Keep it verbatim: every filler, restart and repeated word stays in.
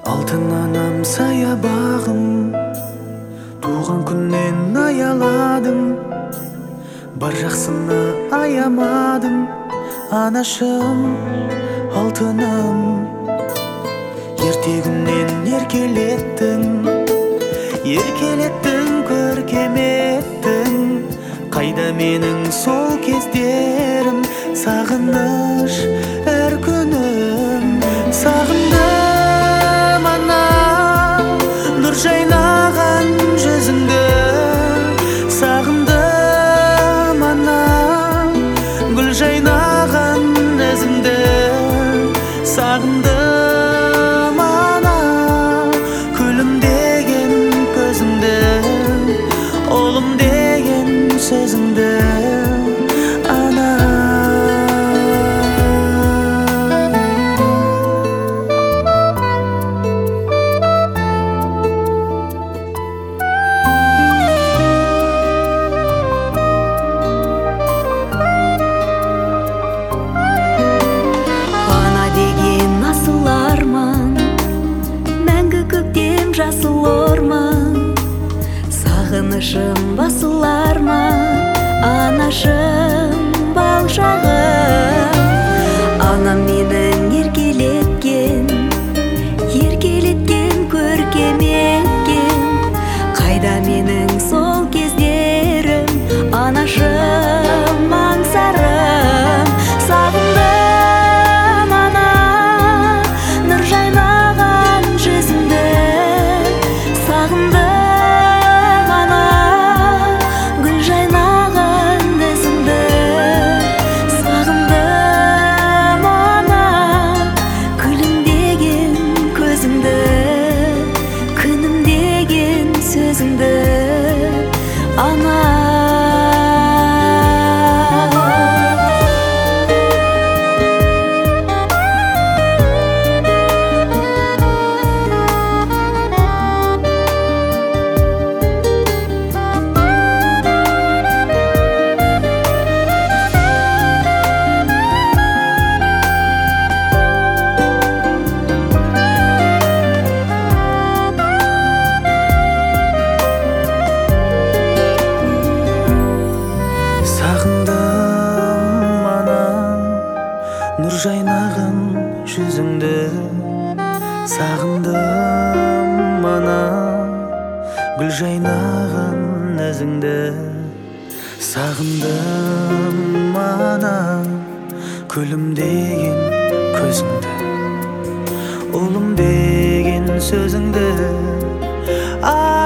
Алтын анам саябағым, туған күннен аяладым, бар жақсыны аямадым. Анашым, алтыным, ертегімнен еркелеттің, еркелеттің, көркем еттің. Қайда менің сол кездерім, сағыныш әр күнім. Сағындым ана, нұр жайнаған жүзіңді. Сағындым ана, гүл жайнаған ізіңді. Сағындым ана, күлімдеген көзіңді, ұлым деген сөзіңді. Ана, жасыл орман, сағынышым басылар ма? Анашым, бал шағым. Анам менің еркелеткен, еркелеткен, көркем еткен. Қайда менің сол кездерім, анашым, аңсарым. Сағындым ана, нұр жайнаған жүзіңді. Сағындым ана, гүл жайнаған ізіңді. Сағындым ана, күлімдеген көзіңді, күнімдеген сөзіңді. Ана, нұр жайнаған жүзіңді. Сағындым ана, гүл жайнаған ізіңді. Сағындым ана, күлімдеген көзіңді, ұлым деген сөзіңді.